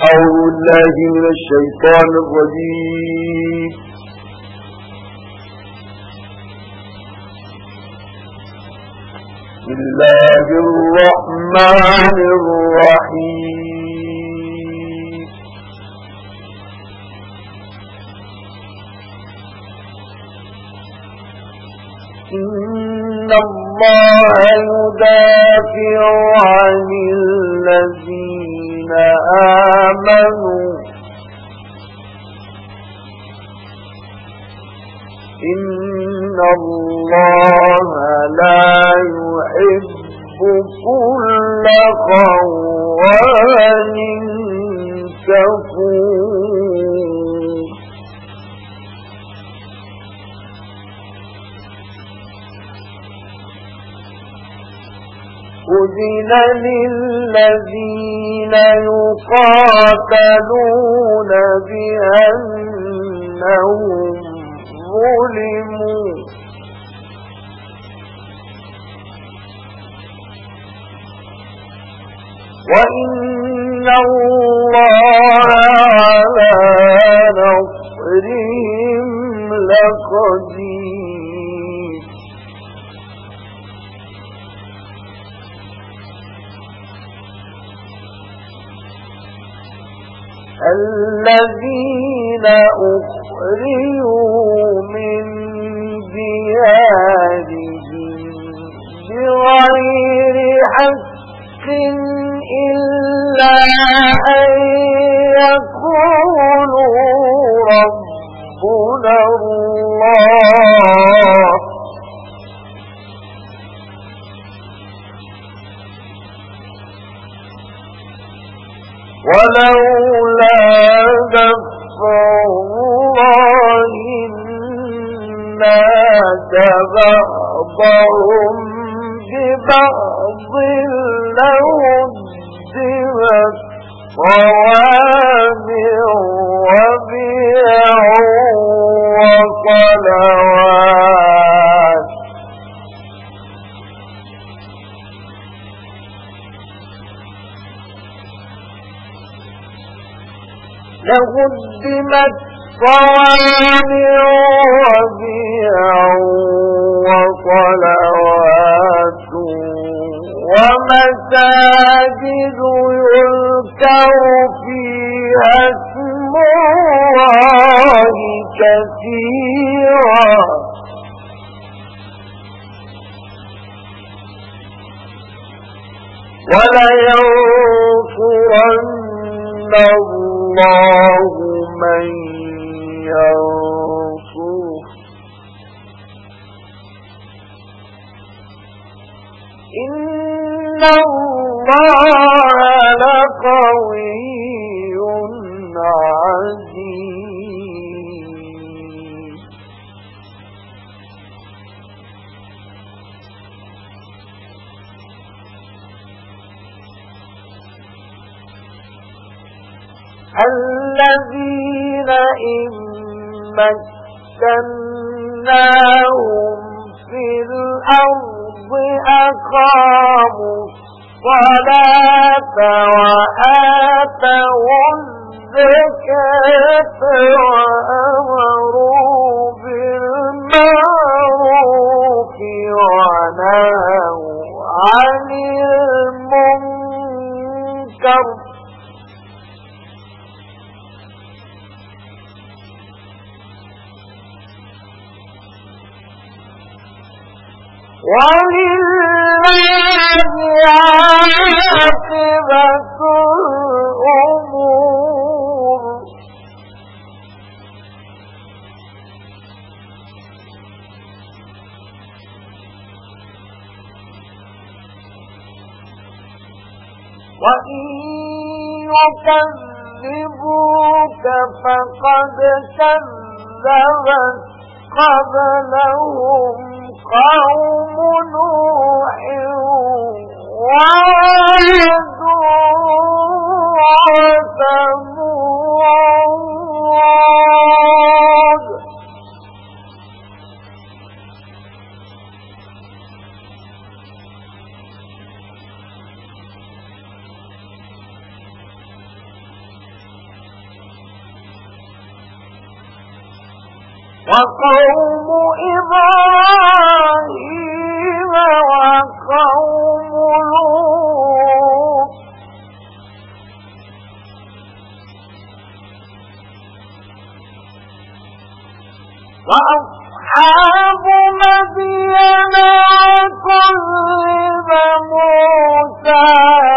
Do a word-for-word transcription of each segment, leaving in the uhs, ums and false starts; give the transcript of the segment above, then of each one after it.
أعوذ بالله من الشيطان الرجيم. بسم الله الرحمن الرحيم. إن الله يدافع عن الذين آمنوا إن الله لا يحب كل خوان كفور. أذن للذين يقاتلون بأنهم ظلموا وإن الله على نصرهم لقدير. الذين أخرجوا من ديارهم بغير حق إلا أن يقولوا ربنا الله ولولا دفع الله الناس بعضهم ببعض لهدمت صوامع وبيع وصلوات لهدمت صوامع وبيع وصلوات ومساجد يذكر فيها اسم الله كثيرا ولينصرن الله من ينصره إن الله لقوي عزيز. الذين إن مكناهم في الأرض أقاموا الصلاة وآتوا الزكاة وأمروا بالمعروف ونهوا عن المنكر ولله عاقبة الأمور. وإن يكذبوك فقد كذبت قبلهم قوم نوح وعاد وثمود وقوم إبراهيم وقوم لوط وأصحاب مدين كذب موسى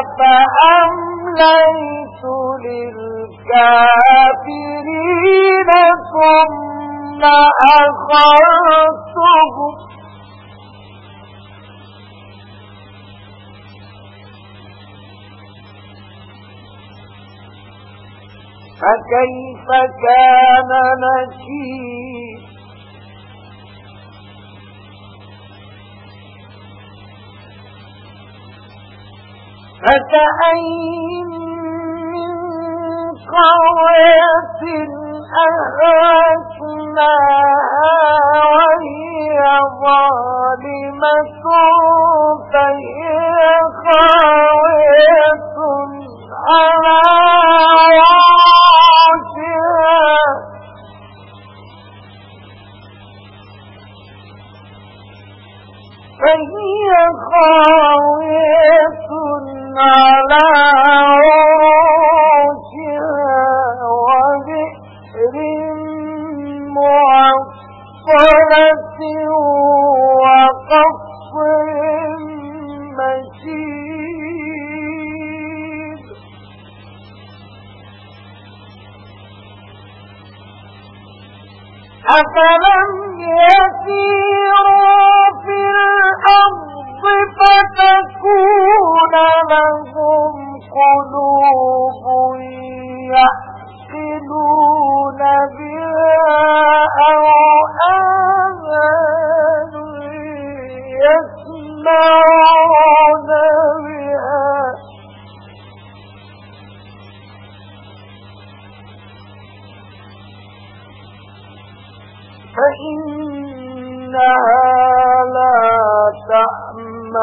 فأمليت للكافرين ثم أخذتهم فكيف كان نكير فكأين من قرية أهلكناها وهي ظالمة فهي خاوية على عروشها فهي خاوية على عروشها وبئر معطلة وقصر مشيد أفلم يسيروا في الأرض فتكون لهم قلوب يعقلون بها أو آذان يسمعون بها فإنها لا تعمى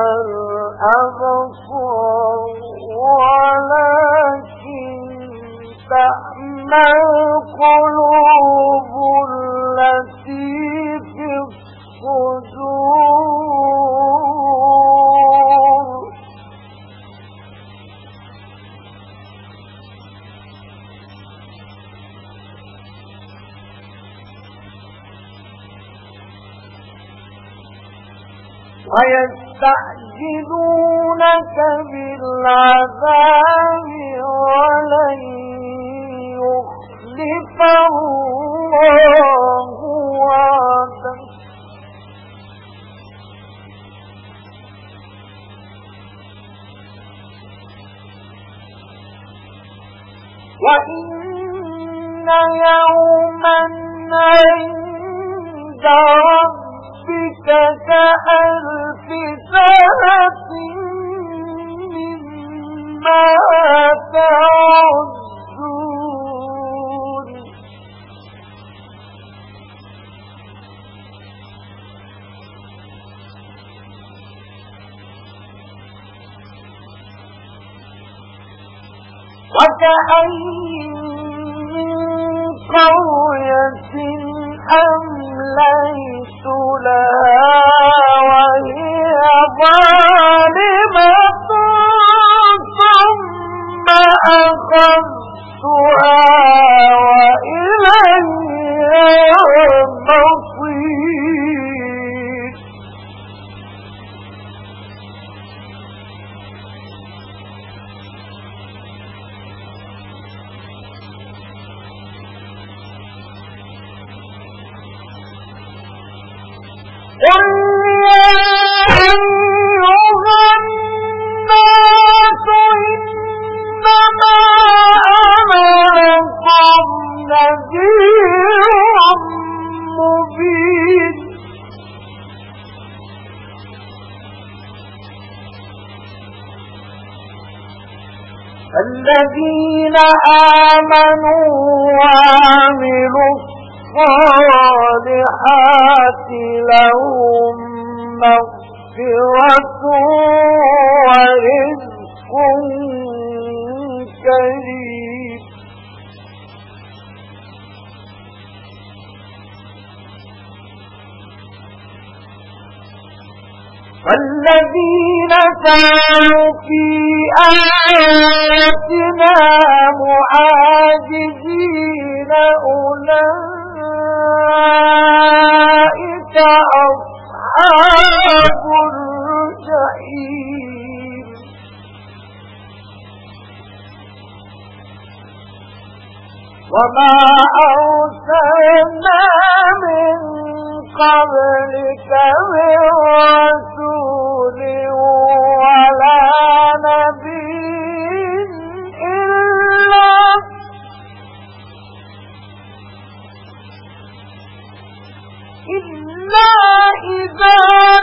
الأبصار ولكن تعمى القلوب التي في الصدور ويستعجلونك بالعذاب ولن يخلف الله وعده وإن يوما عند ربك كألف سنة مما تعدون وكأين من قرية أمليت لها وهي ظالمة ثم أخذتها وإلي المصير قل يا أيها الناس إنما أنا لكم نذير مبين الذين آمنوا وعملوا الصالحات لهم مغفرة ورزق كريم. والذين سعوا في آياتنا معاجزين أولئك أصحاب الجحيم وما أرسلنا من قبلك من رسول ولا نبي إلا إلا إذا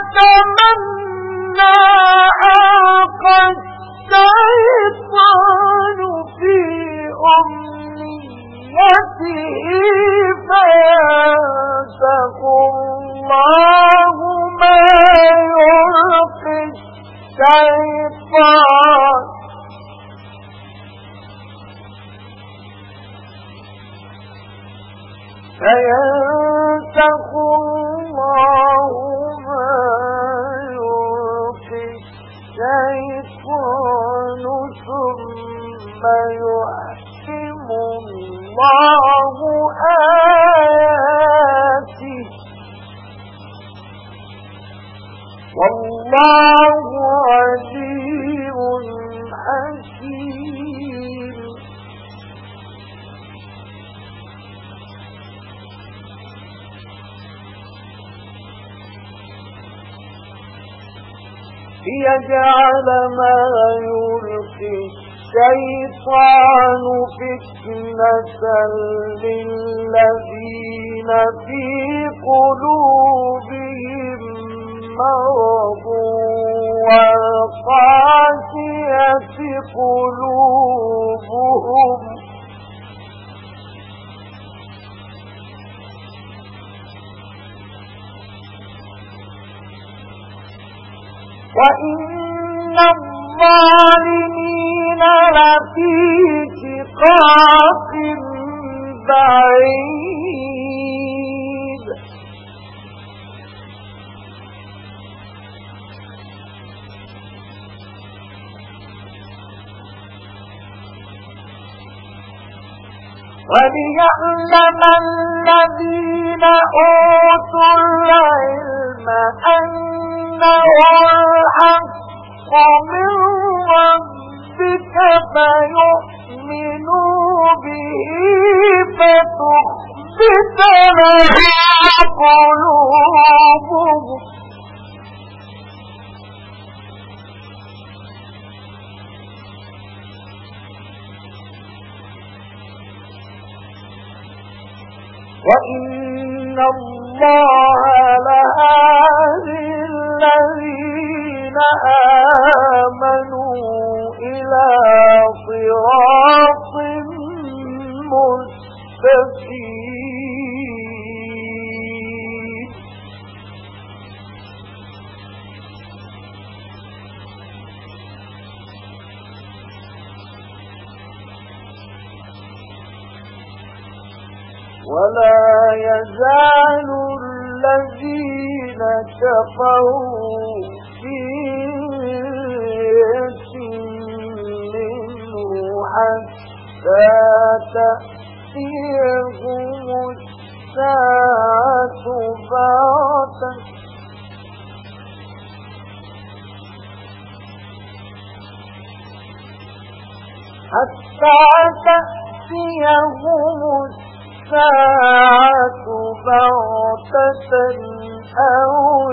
تمنى ألقى الشيطان في أمنيته فينسخ الله ما يلقي الشيطان فينسخ الله ما يلقي الشيطان ثم يحكم الله آياته والله عليم حكيم. ليجعل ما يلقي الشيطان فتنة للذين في قلوبهم مرض والقاسية قلوبهم وإن الظالمين لفي شقاق بعيد. وليعلم الذين أوتوا العلم أنه الحق من ربك فيؤمنوا به فتخبت له قلوبهم وإن الله لهادي الذين آمنوا إلى صراط مستقيم. ولا يزال الذين كفروا في مرية منه حتى تأتيهم الساعة بغتة حتى تأتيهم الساعة بغتة أو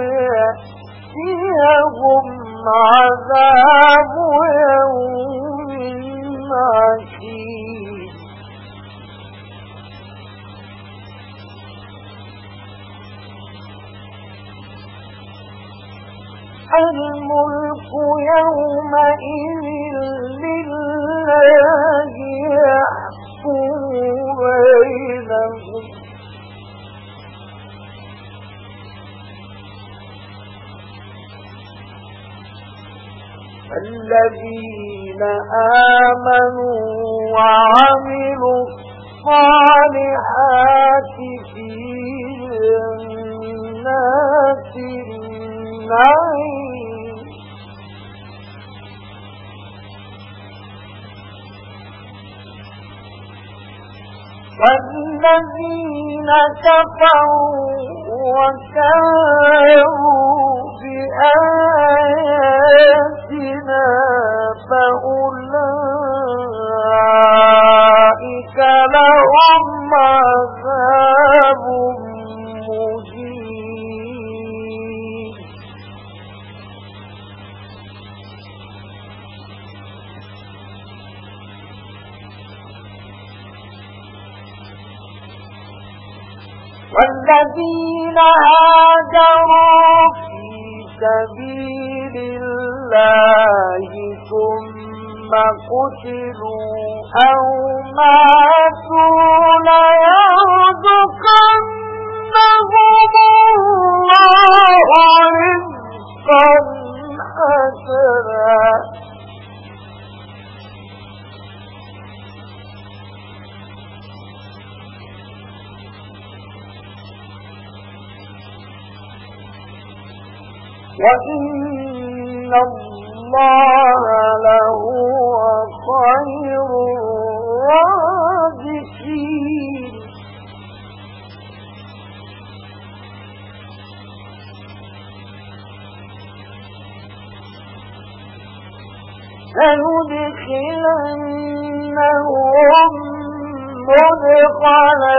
يأتيهم عذاب يوم عسير. الملك يومئذ لله يحكم بينهم الذين آمنوا وعملوا الصالحات في جنات النعيم والذين كفروا وكانوا بآياتنا فأولئك لهم عذاب مهين. والذين هاجروا في سبيل الله ثم قتلوا أو ماتوا ليرزقنهم الله رزقا حسنا وإن الله لهو خير الرازقين. لندخلنهم مدخلا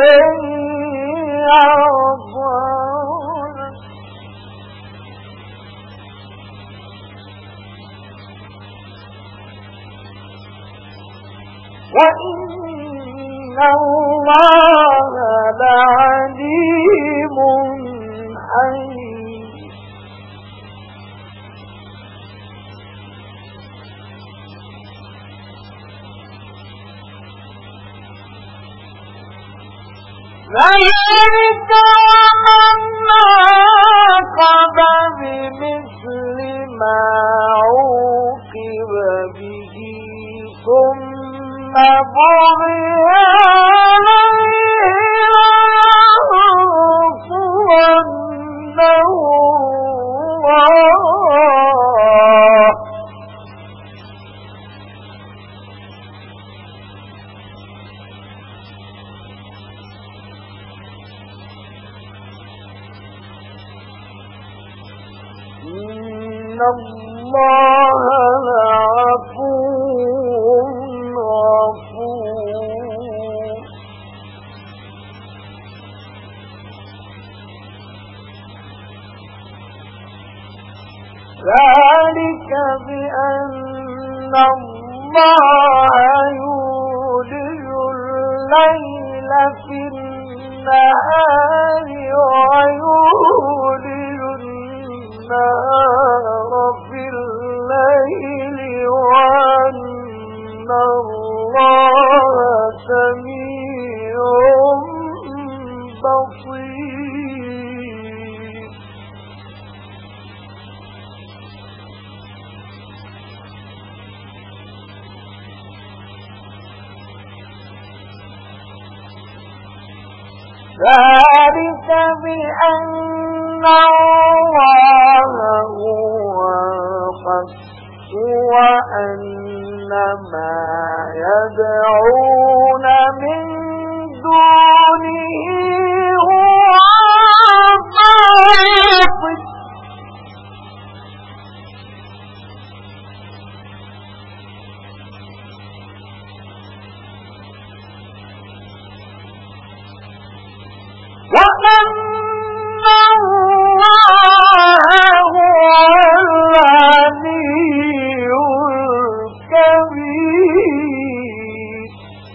يرضونه وإن الله لعليم حليم. ذلك ومن عاقب بمثل ما عوقب به ثم بغي عليه لينصرنه الله إن الله لعفو غفور. ذلك بأن الله يولج الليل في النهار ويولج النهار في الليل وأن الله سميع بصير. ذلك بأن الله هو الحق وأن ما يدعون من دونه هو الباطل وأن الله هو العلي الكبير.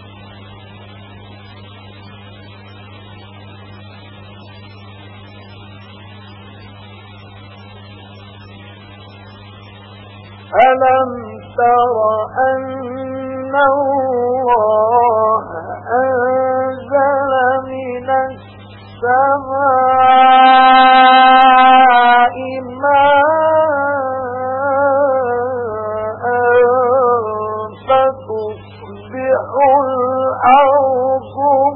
ألم تر أن الله أنزل من السماء ماء فتصبح الأرض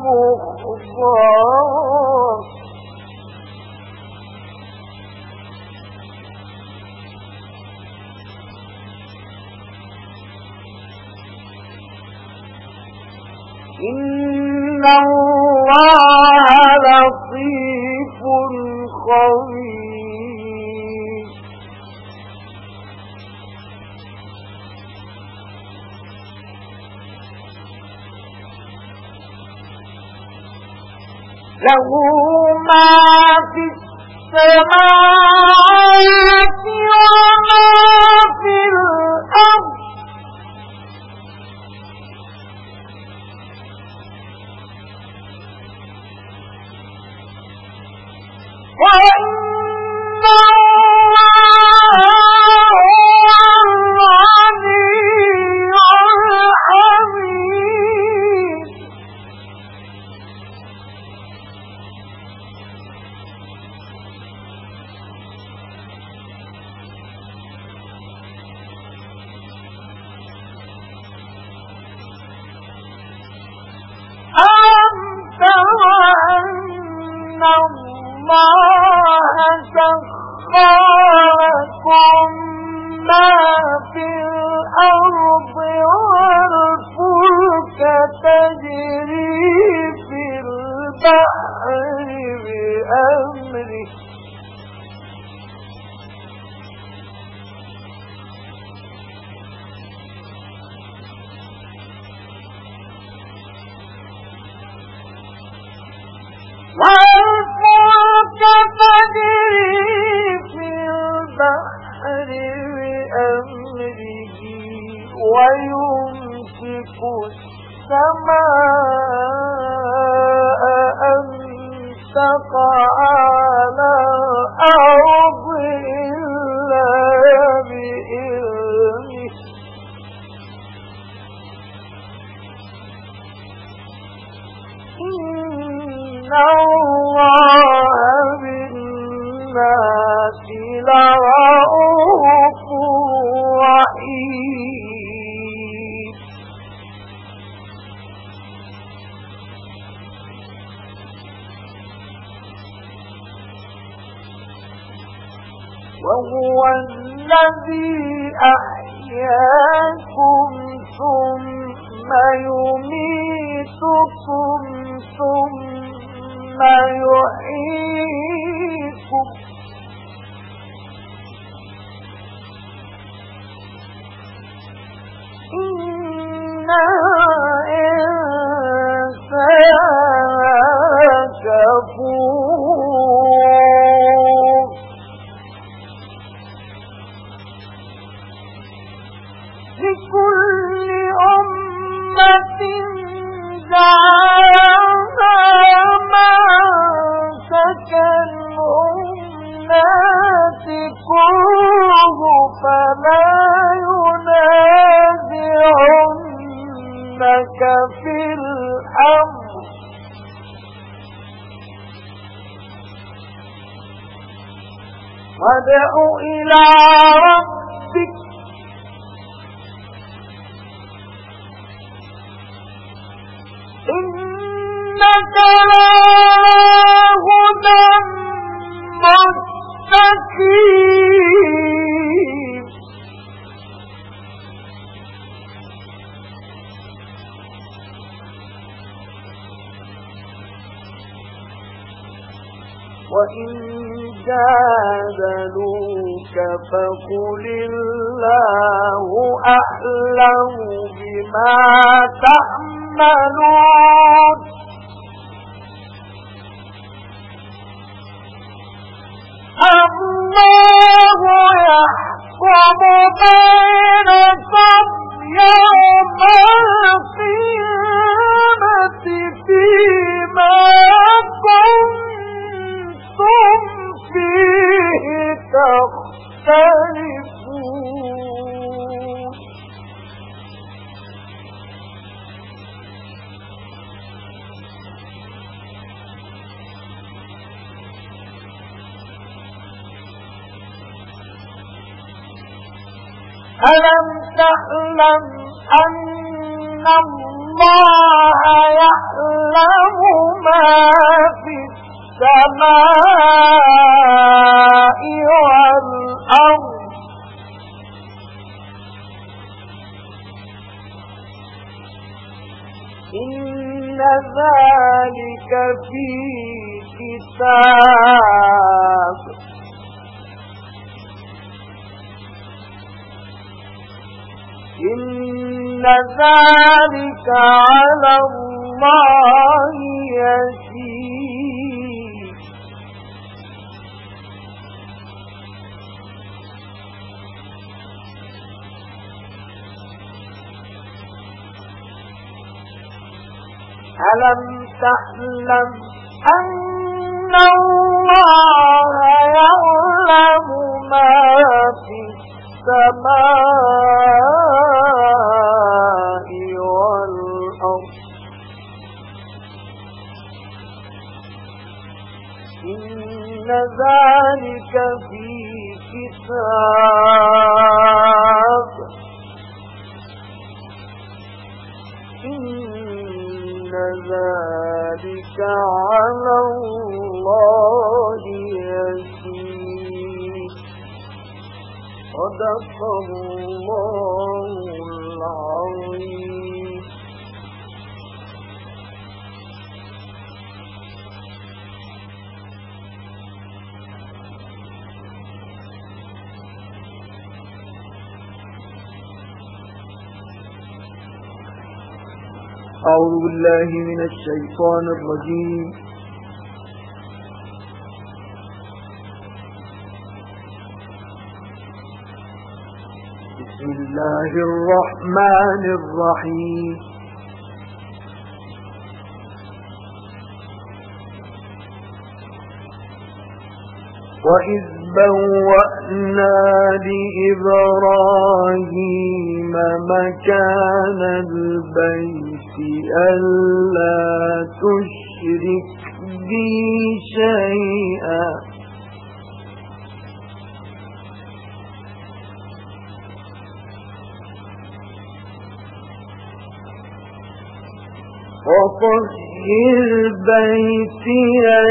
مخضرا إن الله لطيف خبير. له ما في السماوات وما في الأرض وإن الله هو الغني الحميد. ألم تر أن الله سخر لكم ما في الأرض والفلك تجري في البحر بأمره والفلك تجري في البحر بأمره ويمسك السماء أن تقع على الأرض إلا بإذنه إن الله بالناس لرءوف رحيم. وهو الذي أحياكم ثم يميتكم ثم يحييكم إن الإنسان كفور. لكل أمة جعلنا منسكنهم ناسكوه فلا ينازعنك في الأمر وادع إلى ربك إنك لهدى مستقيم. وإن جادلوك فقل الله أعلم بما تعملون الله يحكم بينكم يوم القيامة فيما كنتم فيه تختلفون. ألم تعلم أن الله يعلم ما في السماء والأرض إن ذلك في كتاب إن ذلك على الله يسير ألم تعلم أن الله يعلم ما في السماء والأرض إن ذلك في كتاب إن ذلك على الله يسير صدق الله العظيم. أعوذ بالله من الشيطان الرجيم. بسم الله الرحمن الرحيم. وإذ بوأنا لإبراهيم مكان البيت ألا تشرك بي شيئا وطهر بيتي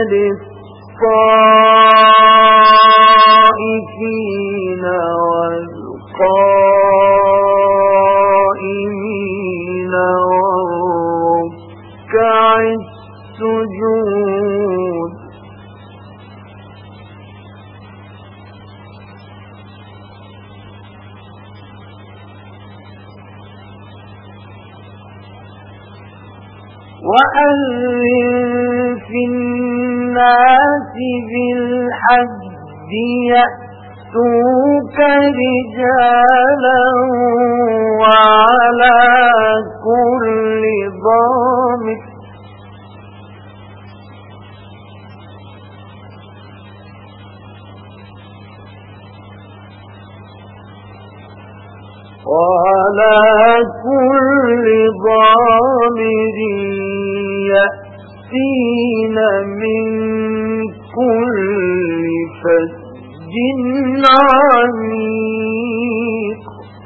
للطائفين والقائمين والركع السجود وأذن في الناس بالحج يأتوك رجالا وعلى كل ضامر وعلى كل ضامر يأتين من كل فج عميق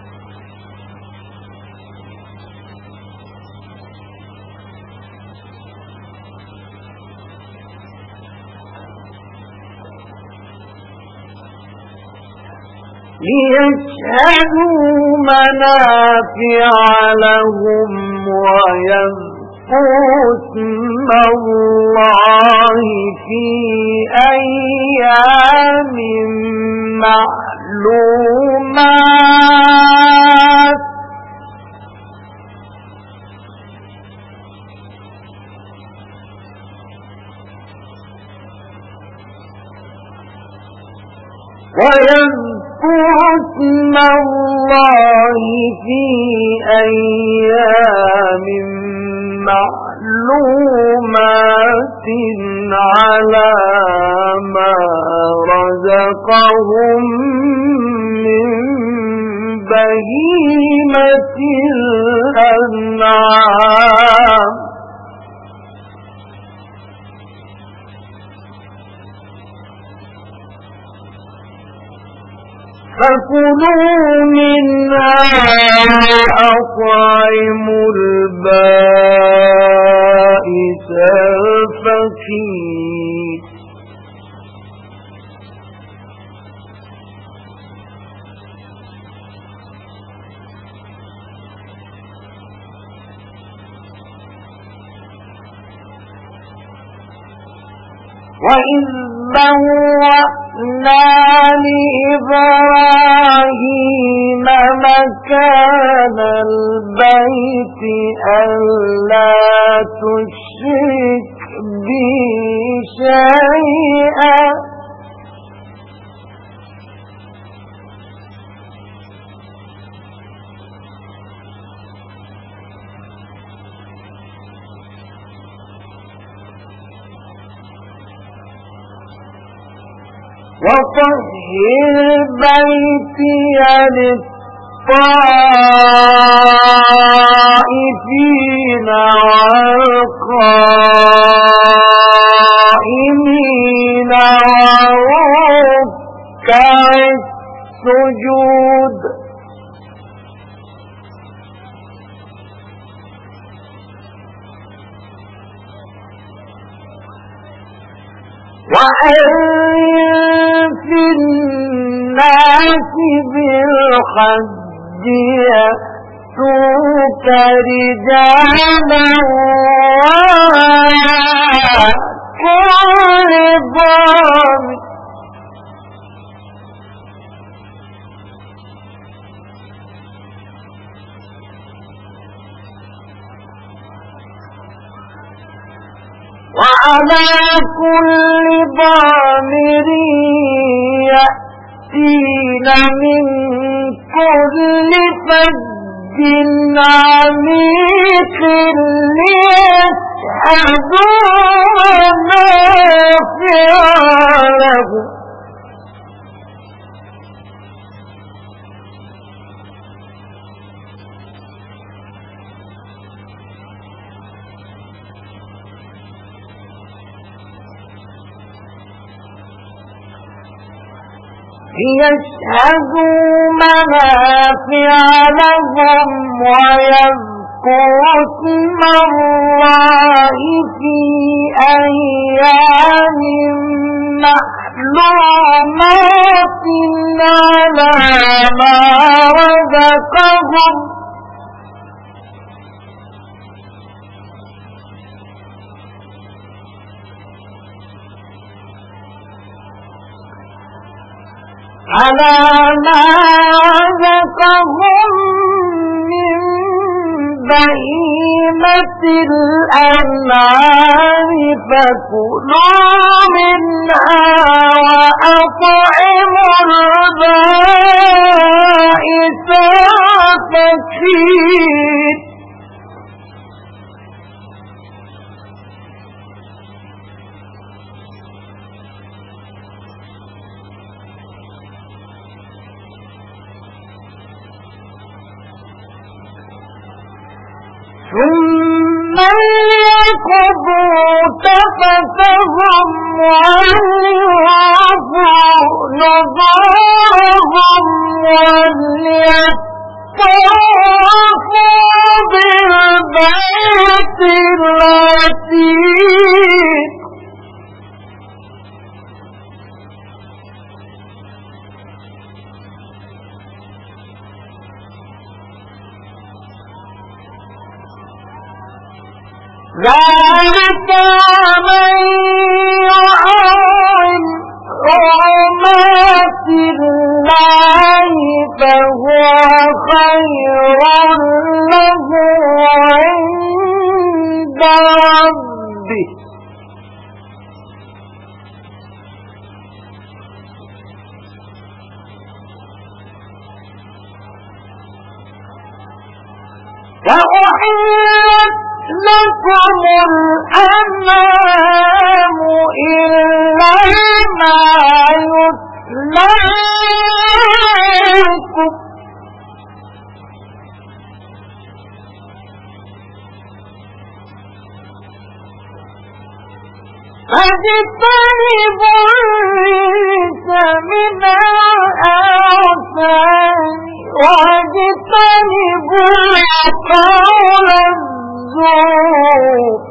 ليشهدوا منافع لهم ويذكروا اسم الله في أيام معلومات ويذكروا اسم الله في أيام معلومات على ما رزقهم من بهيمة الأنعام فكلوا منها وأطعموا البائس الفقير وَإِذْ بَوَّأْنَا لِإِبْرَاهِيمَ مَكَانَ الْبَيْتِ أَلَّا تُشْرِكْ بِي شَيْئًا وَطَهِّرْ بَيْتِيَ لِلطَّائِفِينَ وَالْقَائِمِينَ وَرُكَّعِ السُّجُودِ وَأَذِّن فِي النَّاسِ بِالْحَجِّ يَأْتُوكَ رِجَالًا وَعَلَى كُلِّ ضَامِرٍ وَعَلَى كُلِّ ضَامِرٍ يَأْتِينَ مِنْ كُلِّ فَجٍّ عَمِيقٍ لِيَشْهَدُوا مَنَافِعَ لَهُمْ ليشهدوا منافع لهم ويذكروا اسم الله في أيام معلومات على ما رزقهم على ما رزقهم من بهيمة الأنعام فكلوا منها وأطعموا البائس الفقير ثم ليقضوا تفثهم وليوفوا نذورهم وليطوفوا بالبيت العتيق ذلك من يعظم حرمات الله فهو خير له عند ربه وأحلت لكم الأنعام إلا ما يتلى عليكم فاجتنبوا الرجس من الأوثان واجتنبوا قول الزور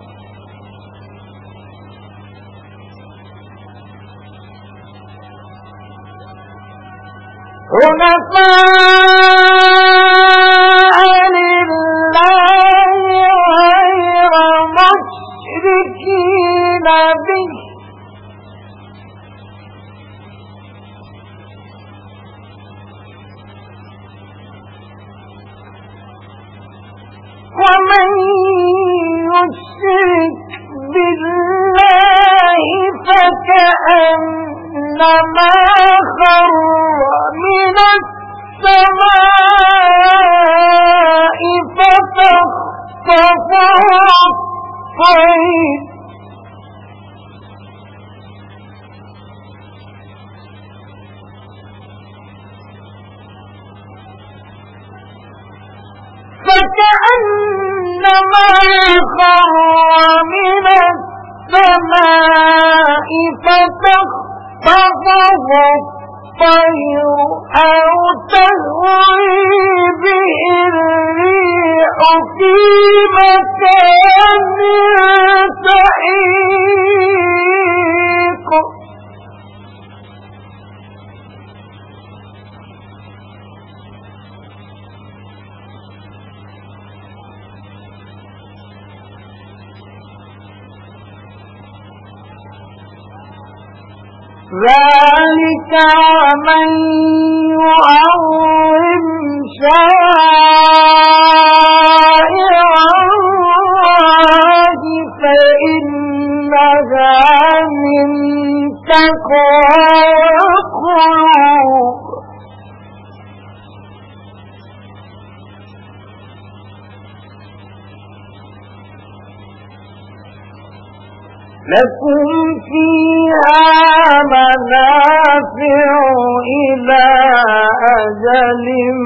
حنفاء لله غير مشركين به بالله فكأنما خر من السماء فتخطفه الطير فكأنما خر من السماء فتخطفه الطير أو تهوي به الريح في مكان سحيق ذلك ومن يعظم شعائر الله فإنها من تقوى القلوب لكم فيها منافع إلى أجل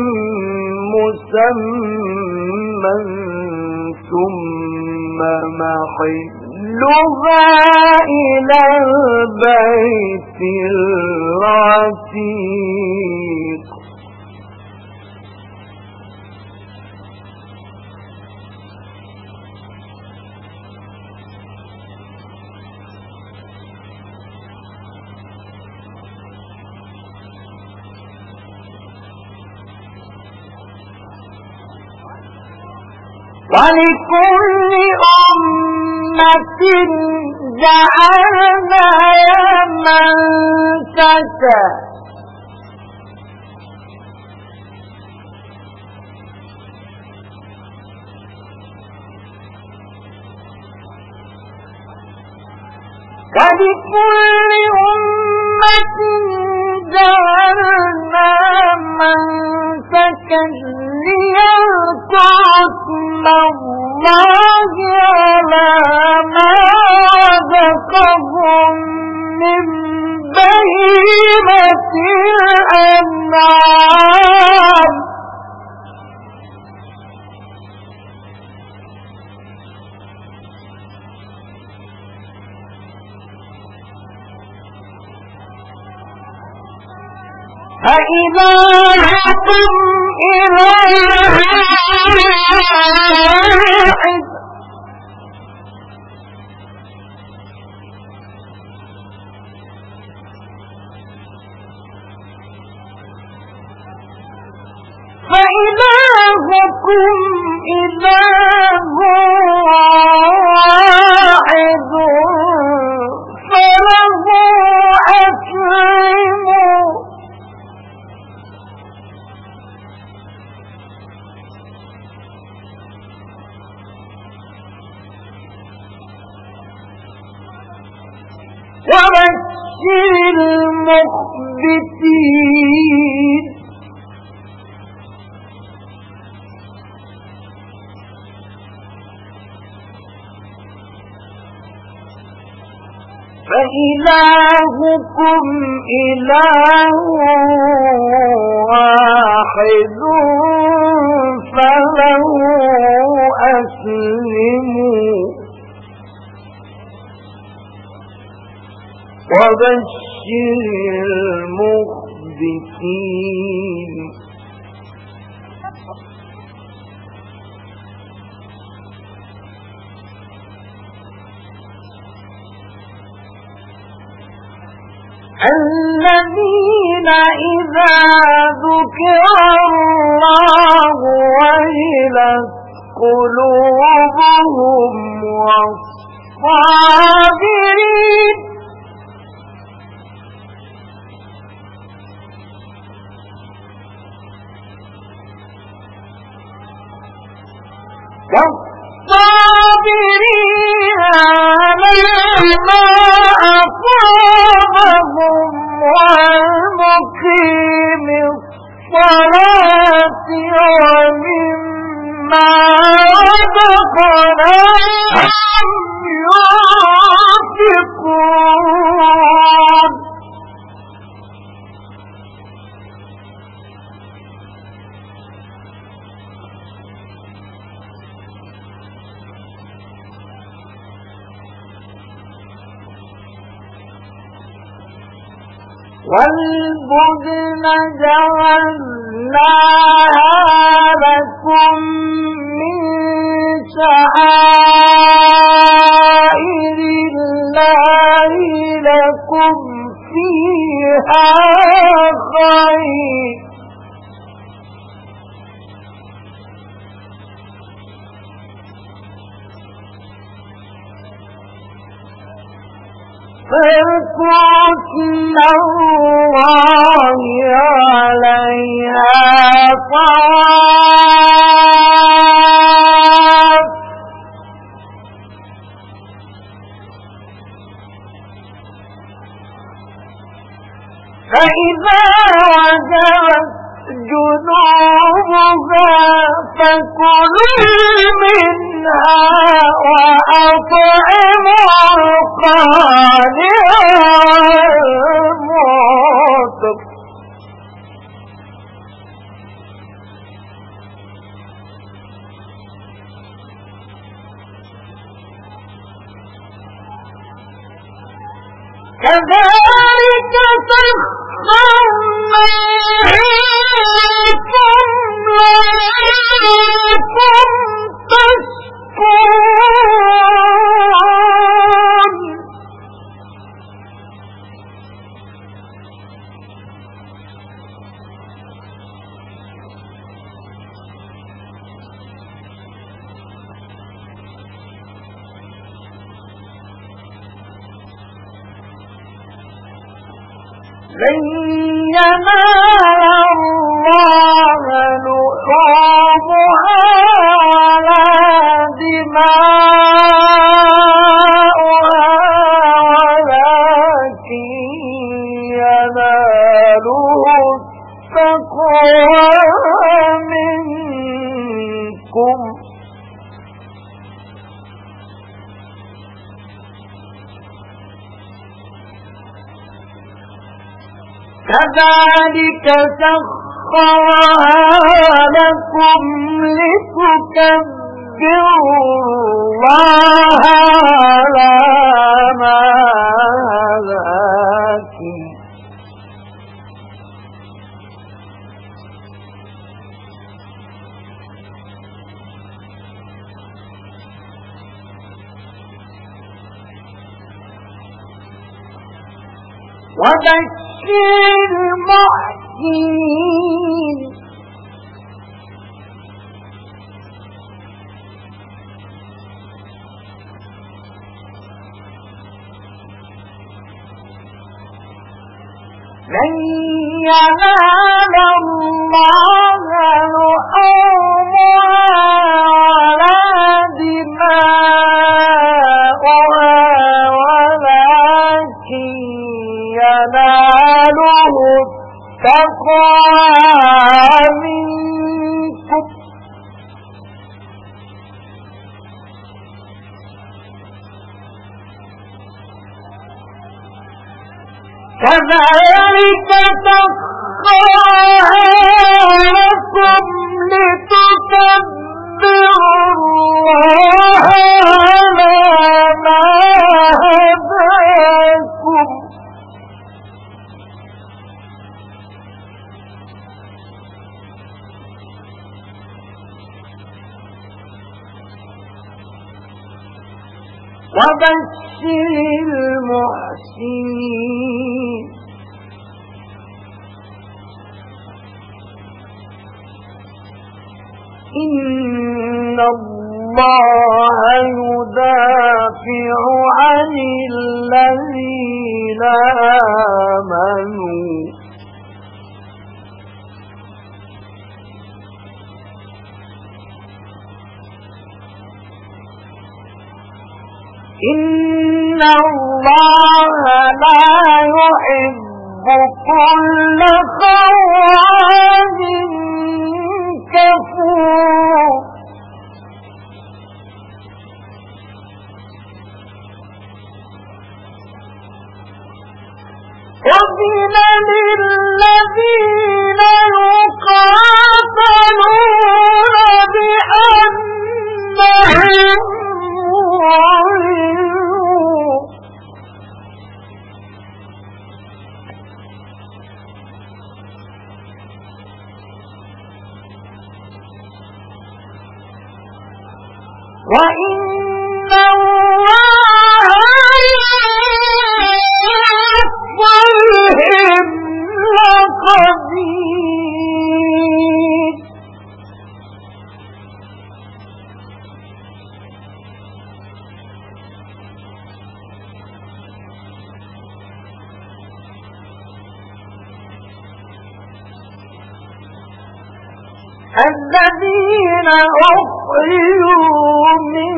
مسمى ثم محلها إلى البيت العتيق ولكل أمة جعلنا منسكا ولكل أمة جعلنا منسكا ليذكروا اسم الله على ما رزقهم من بهيمة الأنعام فإلهكم إله واحد فإلهكم إله واحد فله أسلموا وبشر المخبتين فإلهكم إله واحد فله أسلموا وبشر المخبتين الذين إذا ذكر الله وجلت قلوبهم والصابرين والصابرين على الصلاة ومما رزقناهم ينفقون والبدن جعلناها لكم من شعائر الله لكم فيها خير فاذكروا اسم الله عليها صواف فإذا وجبت جنوبها فكلوا منها وأطعموا القانع والمعتر كذلك سخرنا لكم لعلكم تشكرون لن ينال الله لحومها ولا دماؤها ولكن يناله التقوى منكم كذلك سخرها لكم لتكبروا الله على ما هداكم وبشر المحسنين لن ينال الله لحومها ولا دماؤها ولكن يناله التقوى منكم كذلك سخرها لكم لتكبروا الله على ما هداكم وبشر المحسنين إن الله يدافع عن الذين آمنوا إن الله لا يحب كل خوان كفور أذن للذين يقاتلون بأنهم ظلموا وإن الله بهم لقدير الذين أخرجوا من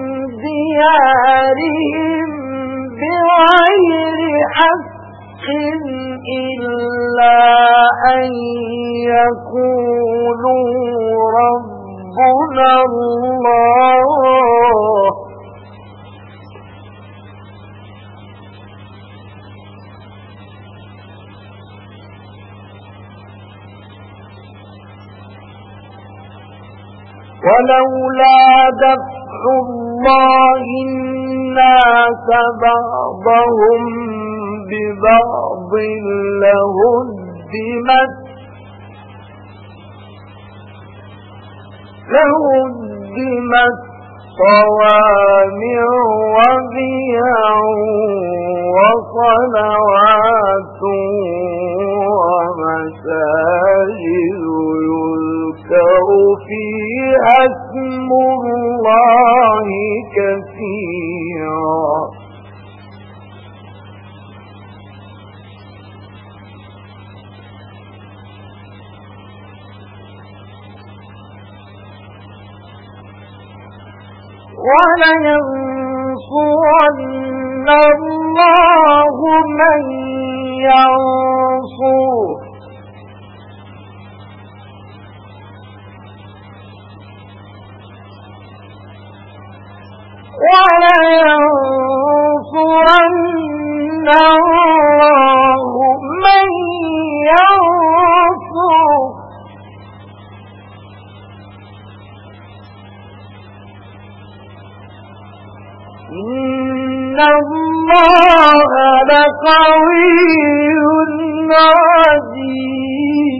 ديارهم بغير حق إلا أن يقولوا ربنا الله ولولا دفع الله الناس بعضهم ببعض لهدمت لهدمت صوامع وبيع وصلوات ومساجد يذكر فيها اسم الله كثيرا ولينصرن الله من ينصره ولينصرن الله من ينصره إن الله لقوي عزيز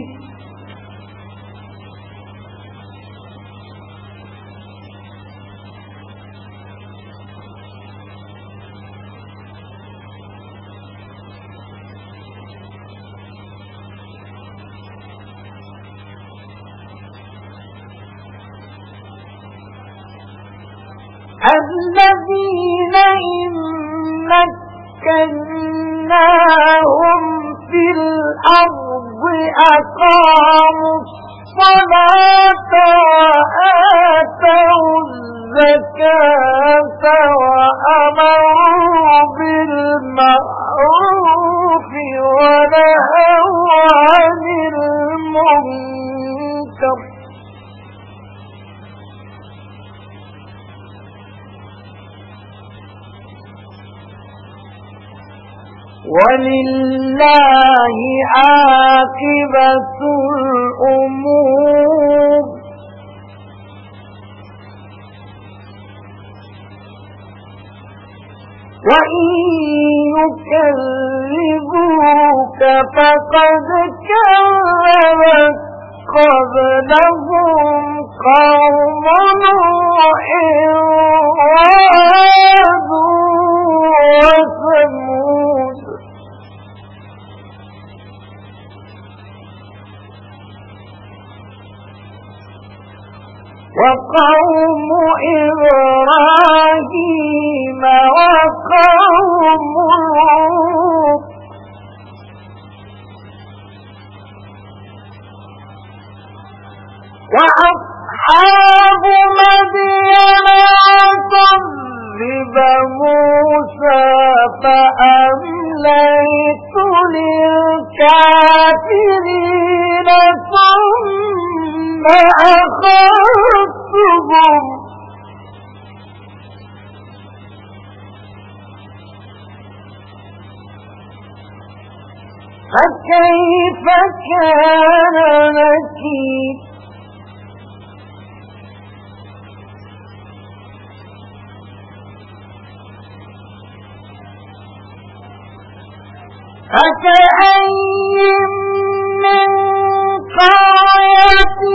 الذين إن مكناهم في الأرض أقاموا الصلاة وآتوا الزكاة وأمروا بالمعروف ونهوا عن المنكر ولله عاقبة الأمور وإن يكذبوك فقد كذبت قبلهم قوم نوح وعاد وثمود وقوم إبراهيم وقوم لوط وأصحاب مدين وكذب موسى فأمليت لله الكافرين ثم أخذتهم فكيف كان نكير فكأين من قرية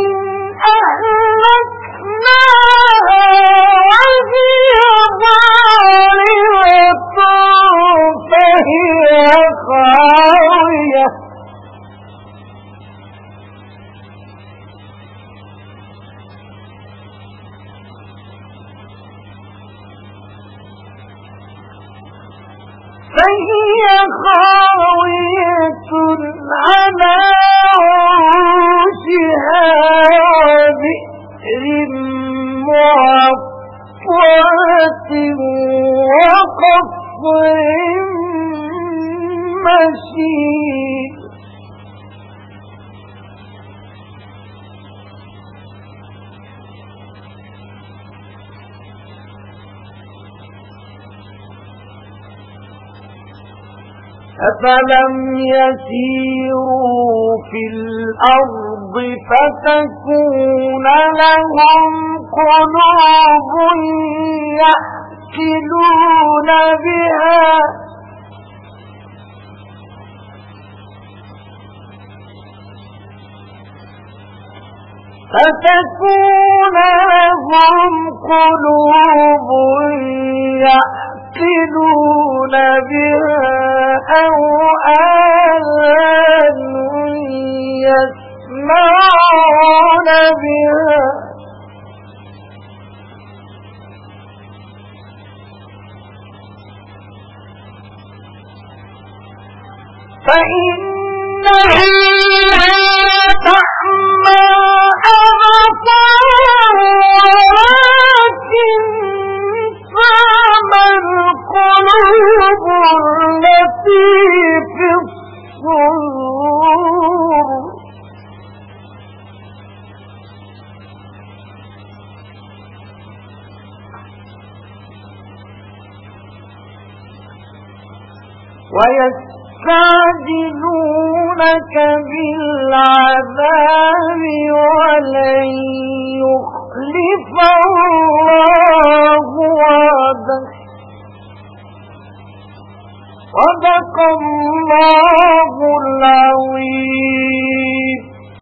أهلكناها وهي ظالمة فهي خاوية فهي خاوية على عروشها وبئر معطلة وقصر مشيد أفلم يسيروا في الأرض فتكون لهم قلوب يأكلون بها فتكون لهم قلوب يأكلون بها أو آذان يسمعون بها فإنها لا تعمى أبصار ولكن تعمى القلوب التي في الصدور ويستعجلونك بالعذاب ولن يخلف الله وعده صدق الله